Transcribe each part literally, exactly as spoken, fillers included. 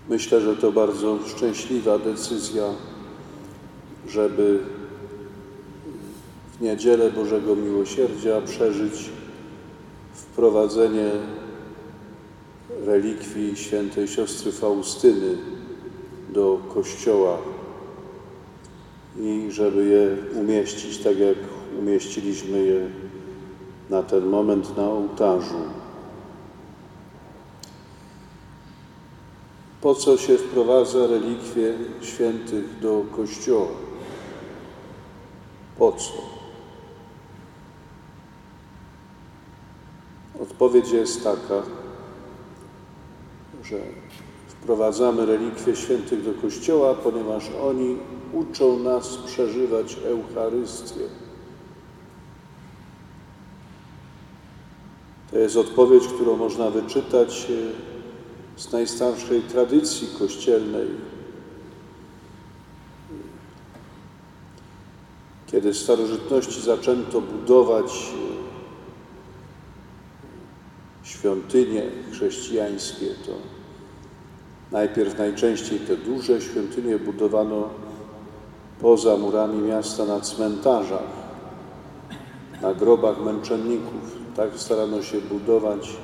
Myślę, że to bardzo szczęśliwa decyzja, żeby w Niedzielę Bożego Miłosierdzia przeżyć wprowadzenie relikwii świętej siostry Faustyny do Kościoła i żeby je umieścić tak, jak umieściliśmy je na ten moment na ołtarzu. Po co się wprowadza relikwie świętych do Kościoła? Po co? Odpowiedź jest taka, że wprowadzamy relikwie świętych do Kościoła, ponieważ oni uczą nas przeżywać Eucharystię. To jest odpowiedź, którą można wyczytać z najstarszej tradycji kościelnej. Kiedy w starożytności zaczęto budować świątynie chrześcijańskie, to najpierw najczęściej te duże świątynie budowano poza murami miasta na cmentarzach, na grobach męczenników. Tak starano się budować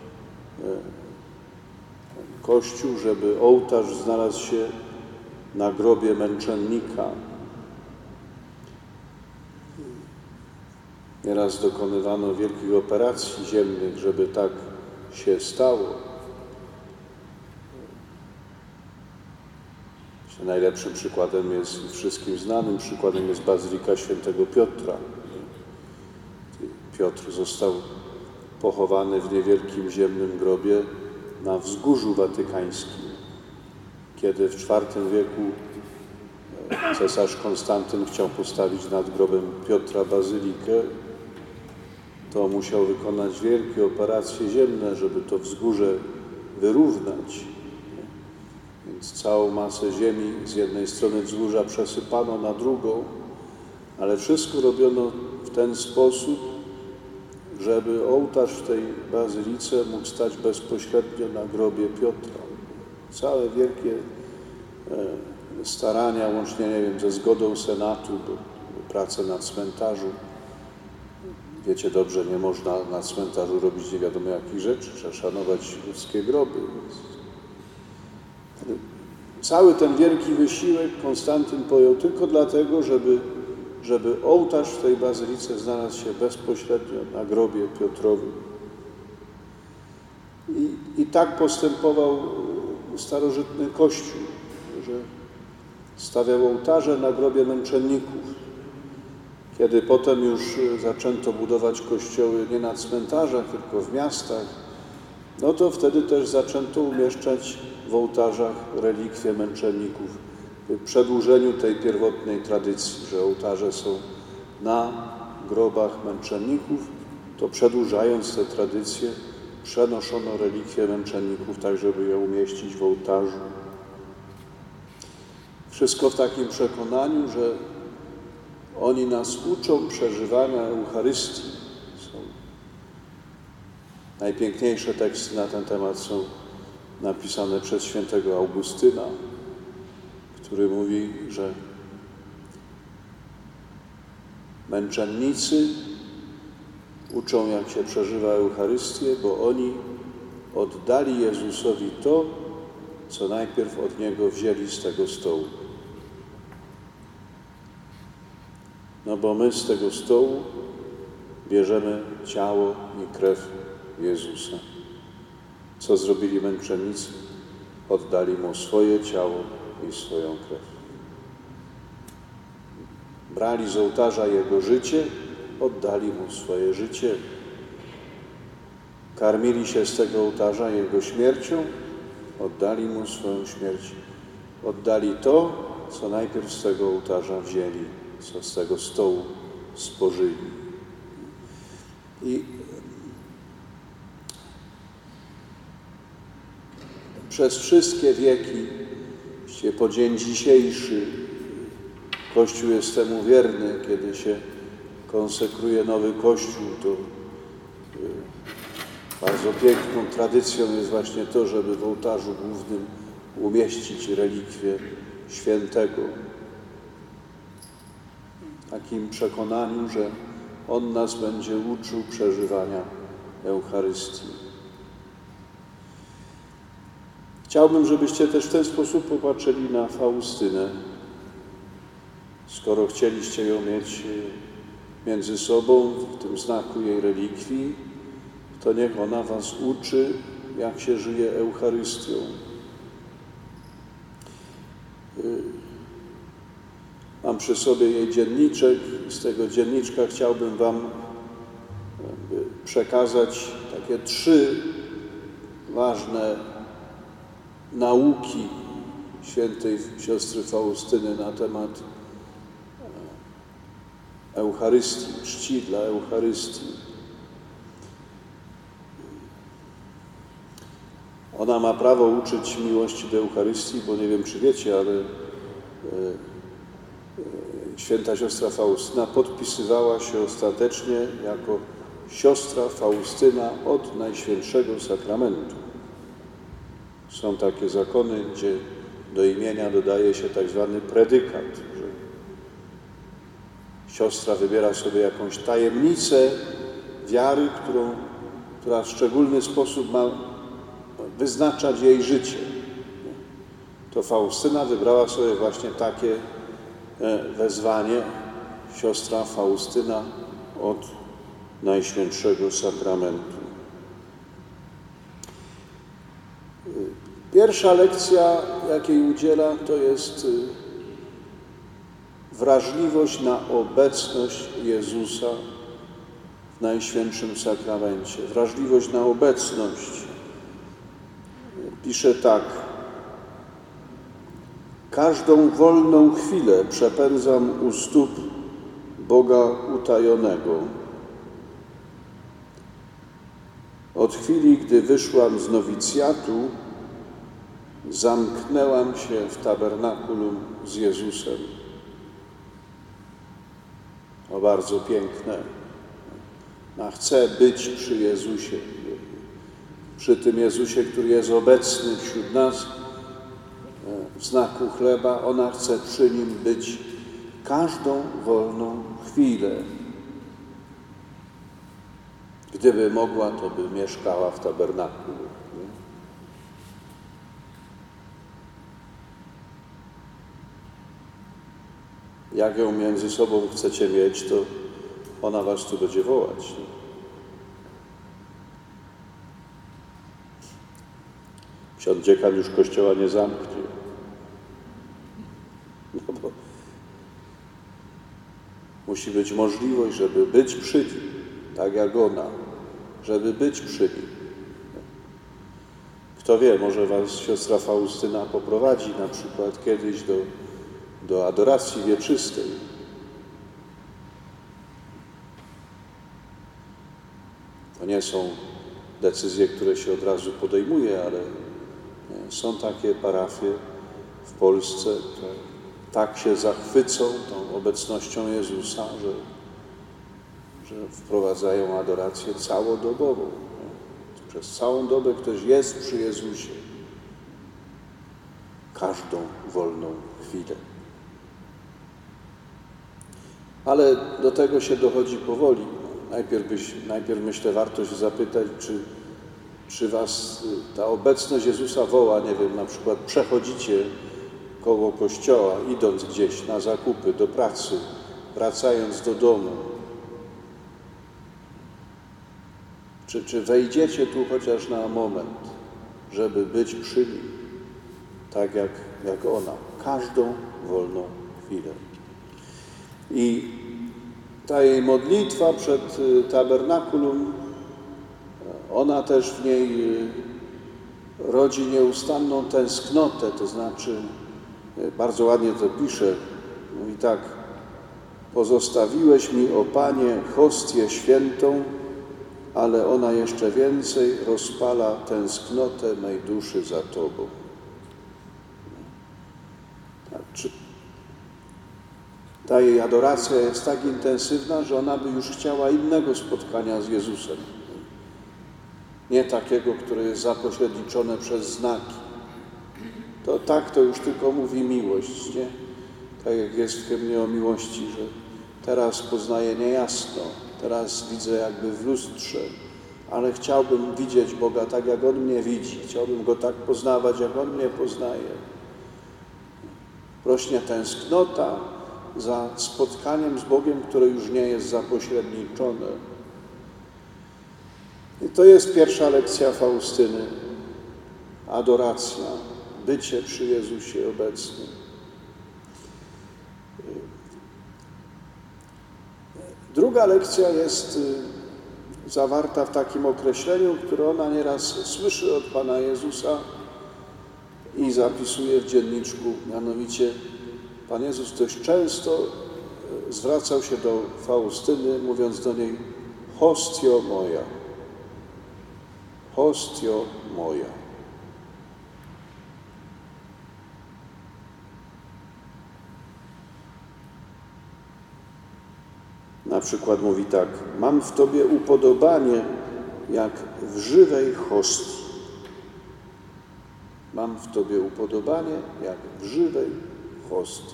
Kościół, żeby ołtarz znalazł się na grobie męczennika. Nieraz dokonywano wielkich operacji ziemnych, żeby tak się stało. Najlepszym przykładem jest, wszystkim znanym przykładem jest Bazylika Świętego Piotra. Piotr został pochowany w niewielkim ziemnym grobie na Wzgórzu Watykańskim. Kiedy w czwartym wieku cesarz Konstantyn chciał postawić nad grobem Piotra bazylikę, to musiał wykonać wielkie operacje ziemne, żeby to wzgórze wyrównać. Więc całą masę ziemi z jednej strony wzgórza przesypano na drugą, ale wszystko robiono w ten sposób, żeby ołtarz w tej bazylice mógł stać bezpośrednio na grobie Piotra. Całe wielkie starania, łącznie, nie wiem, ze zgodą Senatu, bo prace na cmentarzu. Wiecie dobrze, nie można na cmentarzu robić nie wiadomo jakich rzeczy, trzeba szanować ludzkie groby. Cały ten wielki wysiłek Konstantyn pojął tylko dlatego, żeby, żeby ołtarz w tej bazylice znalazł się bezpośrednio na grobie Piotrowym. I, i tak postępował starożytny Kościół, że stawiał ołtarze na grobie męczenników. Kiedy potem już zaczęto budować kościoły nie na cmentarzach, tylko w miastach, no to wtedy też zaczęto umieszczać w ołtarzach relikwie męczenników. W przedłużeniu tej pierwotnej tradycji, że ołtarze są na grobach męczenników, to przedłużając tę tradycję przenoszono relikwie męczenników tak, żeby je umieścić w ołtarzu. Wszystko w takim przekonaniu, że oni nas uczą przeżywania Eucharystii. Są najpiękniejsze teksty na ten temat są napisane przez świętego Augustyna, który mówi, że męczennicy uczą, jak się przeżywa Eucharystię, bo oni oddali Jezusowi to, co najpierw od Niego wzięli z tego stołu. No bo my z tego stołu bierzemy ciało i krew Jezusa. Co zrobili męczennicy? Oddali Mu swoje ciało i swoją krew. Brali z ołtarza Jego życie, oddali Mu swoje życie. Karmili się z tego ołtarza Jego śmiercią, oddali Mu swoją śmierć. Oddali to, co najpierw z tego ołtarza wzięli, co z tego stołu spożyli. I przez wszystkie wieki, po dzień dzisiejszy, Kościół jest temu wierny. Kiedy się konsekruje nowy Kościół, to bardzo piękną tradycją jest właśnie to, żeby w ołtarzu głównym umieścić relikwie świętego. W takim przekonaniu, że On nas będzie uczył przeżywania Eucharystii. Chciałbym, żebyście też w ten sposób popatrzyli na Faustynę. Skoro chcieliście ją mieć między sobą, w tym znaku jej relikwii, to niech ona was uczy, jak się żyje Eucharystią. Mam przy sobie jej dzienniczek i z tego dzienniczka chciałbym wam przekazać takie trzy ważne nauki świętej siostry Faustyny na temat Eucharystii, czci dla Eucharystii. Ona ma prawo uczyć miłości do Eucharystii, bo nie wiem, czy wiecie, ale święta siostra Faustyna podpisywała się ostatecznie jako siostra Faustyna od Najświętszego Sakramentu. Są takie zakony, gdzie do imienia dodaje się tak zwany predykat, że siostra wybiera sobie jakąś tajemnicę wiary, którą, która w szczególny sposób ma wyznaczać jej życie. To Faustyna wybrała sobie właśnie takie wezwanie, siostra Faustyna od Najświętszego Sakramentu. Pierwsza lekcja, jakiej udziela, to jest wrażliwość na obecność Jezusa w Najświętszym Sakramencie. Wrażliwość na obecność. Pisze tak: każdą wolną chwilę przepędzam u stóp Boga utajonego. Od chwili, gdy wyszłam z nowicjatu, zamknęłam się w tabernakulum z Jezusem. O, bardzo piękne. A chcę być przy Jezusie, przy tym Jezusie, który jest obecny wśród nas w znaku chleba. Ona chce przy Nim być każdą wolną chwilę. Gdyby mogła, to by mieszkała w tabernakulum. Jak ją między sobą chcecie mieć, to ona was tu będzie wołać. Ksiądz dziekan już kościoła nie zamknie. No bo musi być możliwość, żeby być przy nim, tak jak ona, żeby być przy nim. Kto wie, może was siostra Faustyna poprowadzi na przykład kiedyś do, do adoracji wieczystej. To nie są decyzje, które się od razu podejmuje, ale są takie parafie w Polsce, które tak się zachwycą tą obecnością Jezusa, że, że wprowadzają adorację całodobową. Przez całą dobę ktoś jest przy Jezusie. Każdą wolną chwilę. Ale do tego się dochodzi powoli. Najpierw, byś, najpierw myślę, warto się zapytać, czy, czy was ta obecność Jezusa woła, nie wiem, na przykład przechodzicie koło kościoła, idąc gdzieś na zakupy, do pracy, wracając do domu. Czy, czy wejdziecie tu chociaż na moment, żeby być przy Nim, tak jak, jak ona, każdą wolną chwilę. I ta jej modlitwa przed tabernakulum, ona też w niej rodzi nieustanną tęsknotę, to znaczy, bardzo ładnie to pisze, mówi tak: pozostawiłeś mi, o Panie, hostię świętą, ale ona jeszcze więcej rozpala tęsknotę mej duszy za Tobą. Znaczy, ta jej adoracja jest tak intensywna, że ona by już chciała innego spotkania z Jezusem. Nie takiego, które jest zapośredniczone przez znaki. to tak to już tylko mówi miłość, nie? Tak jak jest w hymnie o miłości, że teraz poznaję niejasno, teraz widzę jakby w lustrze, ale chciałbym widzieć Boga tak, jak On mnie widzi. Chciałbym Go tak poznawać, jak On mnie poznaje. Rośnie tęsknota za spotkaniem z Bogiem, które już nie jest zapośredniczone. I to jest pierwsza lekcja Faustyny. Adoracja, bycie przy Jezusie obecnym. Druga lekcja jest zawarta w takim określeniu, które ona nieraz słyszy od Pana Jezusa i zapisuje w dzienniczku. Mianowicie Pan Jezus dość często zwracał się do Faustyny, mówiąc do niej: hostio moja, hostio moja. Na przykład mówi tak: mam w Tobie upodobanie jak w żywej hostii. Mam w Tobie upodobanie jak w żywej hostii.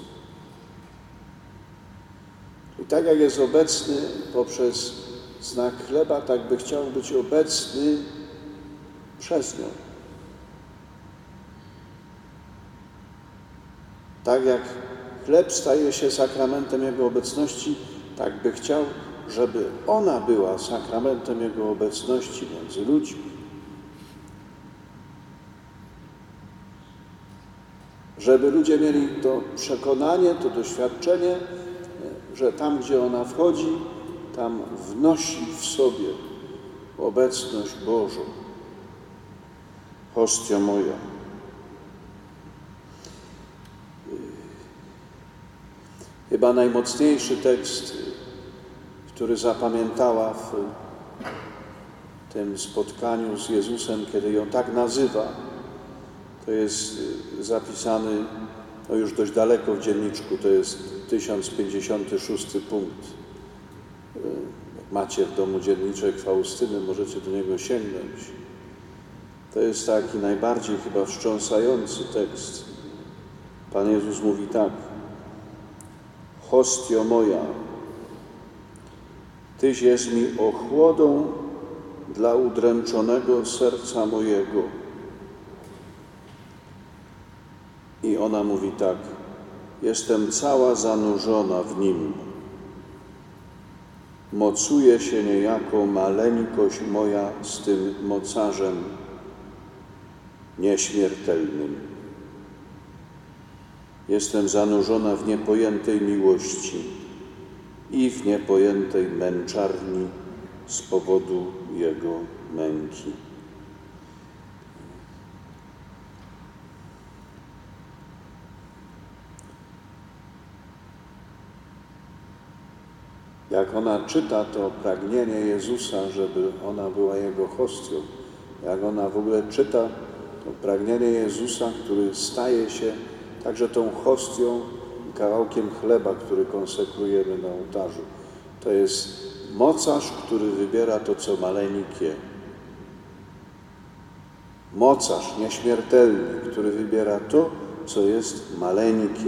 I tak jak jest obecny poprzez znak chleba, tak by chciał być obecny przez nią. Tak jak chleb staje się sakramentem Jego obecności, tak by chciał, żeby ona była sakramentem Jego obecności między ludźmi. Żeby ludzie mieli to przekonanie, to doświadczenie, że tam, gdzie ona wchodzi, tam wnosi w sobie obecność Bożą. Hostia moja. Chyba najmocniejszy tekst, który zapamiętała w tym spotkaniu z Jezusem, kiedy ją tak nazywa, to jest zapisany no już dość daleko w dzienniczku, to jest tysiąc pięćdziesiąty szósty punkt. Jak macie w domu dzienniczek Faustyny, możecie do niego sięgnąć. To jest taki najbardziej chyba wstrząsający tekst. Pan Jezus mówi tak: hostio moja, Tyś jest mi ochłodą dla udręczonego serca mojego. I ona mówi tak: jestem cała zanurzona w Nim. Mocuje się niejako maleńkość moja z tym mocarzem nieśmiertelnym. Jestem zanurzona w niepojętej miłości i w niepojętej męczarni z powodu Jego męki. Jak ona czyta to pragnienie Jezusa, żeby ona była Jego hostią, jak ona w ogóle czyta to pragnienie Jezusa, który staje się także tą hostią, kawałkiem chleba, który konsekrujemy na ołtarzu. To jest mocarz, który wybiera to, co maleńkie. Mocarz nieśmiertelny, który wybiera to, co jest maleńkie.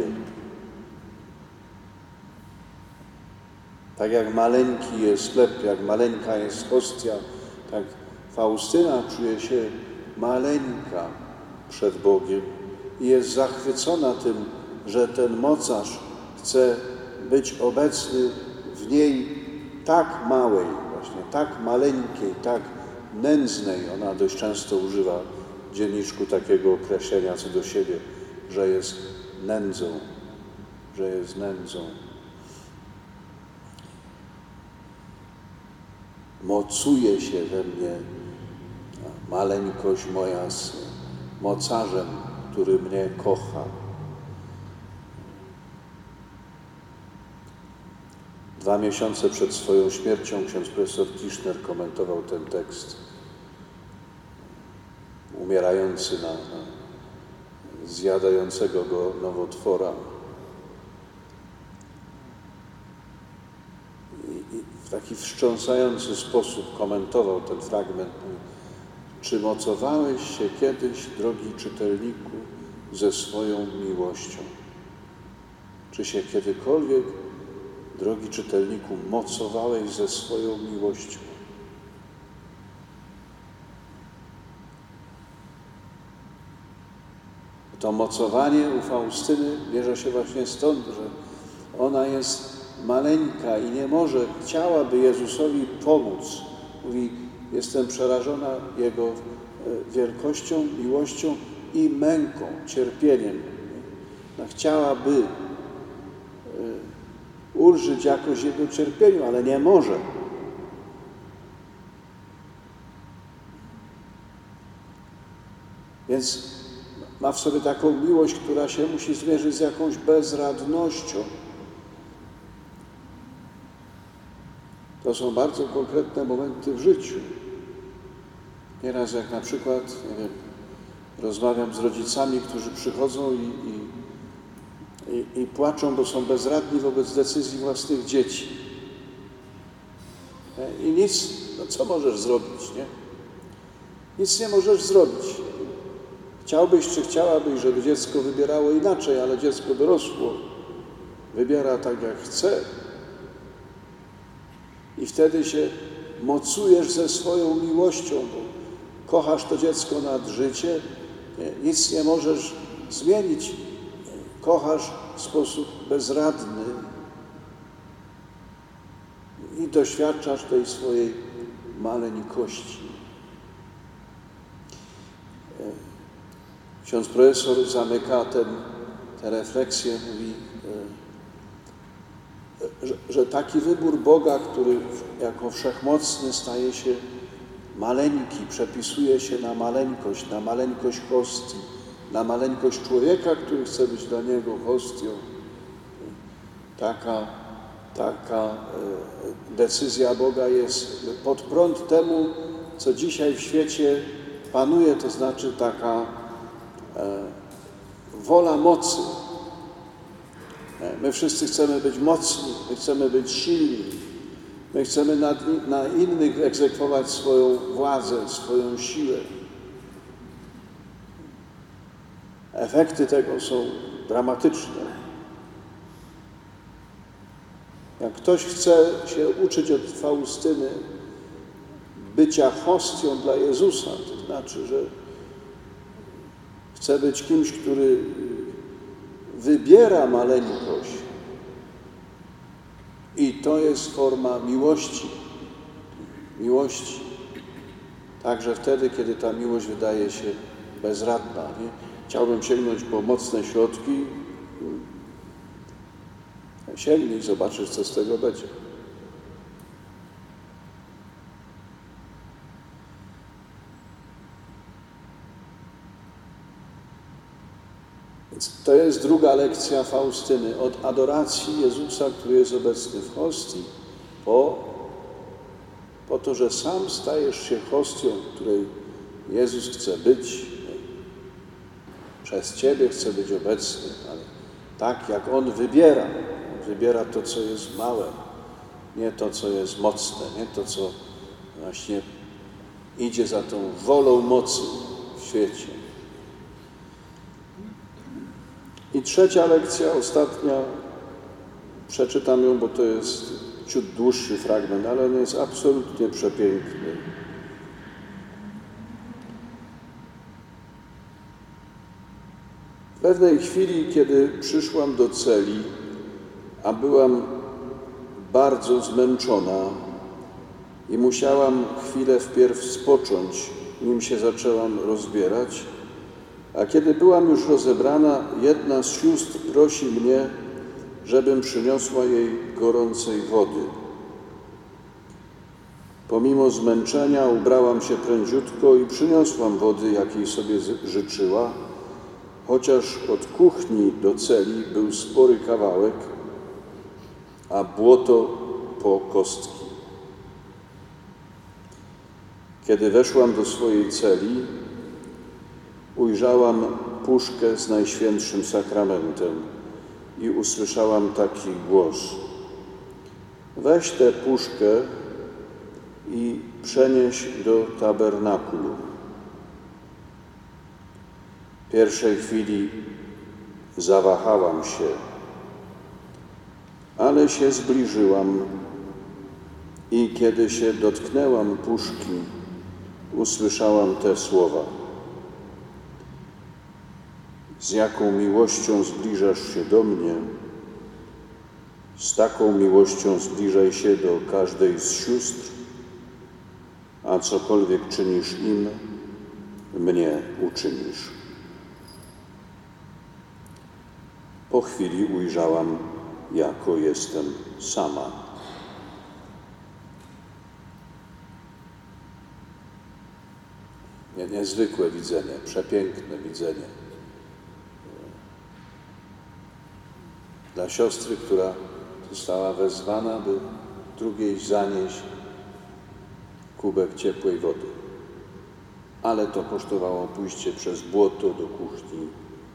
Tak jak maleńki jest chleb, jak maleńka jest hostia, tak Faustyna czuje się maleńka przed Bogiem i jest zachwycona tym, że ten mocarz chce być obecny w niej tak małej, właśnie tak maleńkiej, tak nędznej. Ona dość często używa w dzienniczku takiego określenia co do siebie, że jest nędzą, że jest nędzą. Mocuje się we mnie maleńkość moja z mocarzem, który mnie kocha. Dwa miesiące przed swoją śmiercią ksiądz profesor Tischner komentował ten tekst. Umierający na, na zjadającego go nowotwora. I, i w taki wstrząsający sposób komentował ten fragment. Czy mocowałeś się kiedyś, drogi czytelniku, ze swoją miłością. Czy się kiedykolwiek, drogi czytelniku, mocowałeś ze swoją miłością? To mocowanie u Faustyny bierze się właśnie stąd, że ona jest maleńka i nie może, chciałaby Jezusowi pomóc. Mówi, jestem przerażona Jego wielkością, miłością i męką, cierpieniem. Ona chciałaby ulżyć jakoś Jego cierpieniu, ale nie może. Więc ma w sobie taką miłość, która się musi zmierzyć z jakąś bezradnością. To są bardzo konkretne momenty w życiu. Nieraz jak na przykład, nie wiem, rozmawiam z rodzicami, którzy przychodzą i, i, i, i płaczą, bo są bezradni wobec decyzji własnych dzieci. I nic, no co możesz zrobić, nie? Nic nie możesz zrobić. Chciałbyś czy chciałabyś, żeby dziecko wybierało inaczej, ale dziecko dorosło. Wybiera tak, jak chce. I wtedy się mocujesz ze swoją miłością, bo kochasz to dziecko nad życie, nie, nic nie możesz zmienić. Kochasz w sposób bezradny i doświadczasz tej swojej maleńkości. Ksiądz profesor zamyka ten, tę refleksję, mówi, że, że taki wybór Boga, który jako wszechmocny staje się maleńki, przepisuje się na maleńkość, na maleńkość hostii, na maleńkość człowieka, który chce być dla Niego hostią. Taka, taka decyzja Boga jest pod prąd temu, co dzisiaj w świecie panuje, to znaczy taka wola mocy. My wszyscy chcemy być mocni, my chcemy być silni, my chcemy na, na innych egzekwować swoją władzę, swoją siłę. Efekty tego są dramatyczne. Jak ktoś chce się uczyć od Faustyny bycia hostią dla Jezusa, to znaczy, że chce być kimś, który wybiera maleńkość. I to jest forma miłości. Miłości. Także wtedy, kiedy ta miłość wydaje się bezradna. Nie? Chciałbym sięgnąć po mocne środki. Sięgnij i zobaczysz, co z tego będzie. Więc to jest druga lekcja Faustyny. Od adoracji Jezusa, który jest obecny w hostii, po, po to, że sam stajesz się hostią, której Jezus chce być. Przez Ciebie chce być obecny, ale tak jak On wybiera. Wybiera to, co jest małe, nie to, co jest mocne, nie to, co właśnie idzie za tą wolą mocy w świecie. I trzecia lekcja, ostatnia, przeczytam ją, bo to jest ciut dłuższy fragment, ale on jest absolutnie przepiękny. W pewnej chwili, kiedy przyszłam do celi, a byłam bardzo zmęczona i musiałam chwilę wpierw spocząć, nim się zaczęłam rozbierać, a kiedy byłam już rozebrana, jedna z sióstr prosi mnie, żebym przyniosła jej gorącej wody. Pomimo zmęczenia ubrałam się prędziutko i przyniosłam wody, jakiej sobie życzyła, chociaż od kuchni do celi był spory kawałek, a błoto po kostki. Kiedy weszłam do swojej celi, ujrzałam puszkę z Najświętszym Sakramentem i usłyszałam taki głos: weź tę puszkę i przenieś do tabernakulum. W pierwszej chwili zawahałam się, ale się zbliżyłam i kiedy się dotknęłam puszki, usłyszałam te słowa: z jaką miłością zbliżasz się do mnie, z taką miłością zbliżaj się do każdej z sióstr, a cokolwiek czynisz im, mnie uczynisz. Po chwili ujrzałam, jako jestem sama. Nie, niezwykłe widzenie, przepiękne widzenie. Dla siostry, która została wezwana, by drugiej zanieść kubek ciepłej wody. Ale to kosztowało pójście przez błoto do kuchni.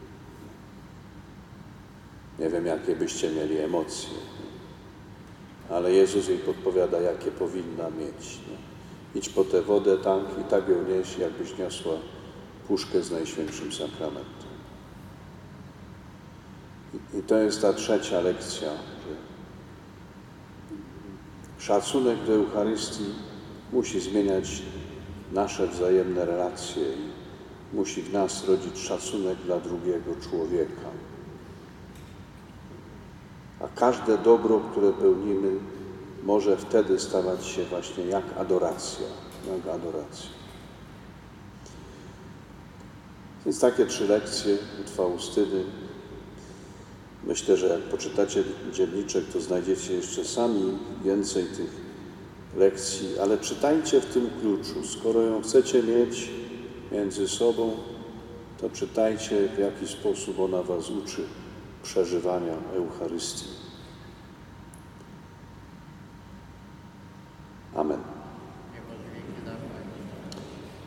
Nie wiem, jakie byście mieli emocje, ale Jezus jej podpowiada, jakie powinna mieć. No. Idź po tę wodę, tank, i tak ją nieś, jakbyś niosła puszkę z Najświętszym Sakramentem. I, I to jest ta trzecia lekcja, że szacunek do Eucharystii musi zmieniać nasze wzajemne relacje i musi w nas rodzić szacunek dla drugiego człowieka. A każde dobro, które pełnimy, może wtedy stawać się właśnie jak adoracja, jak adoracja. Więc takie trzy lekcje od Faustyny. Myślę, że jak poczytacie dzienniczek, to znajdziecie jeszcze sami więcej tych lekcji, ale czytajcie w tym kluczu. Skoro ją chcecie mieć między sobą, to czytajcie, w jaki sposób ona was uczy przeżywania Eucharystii.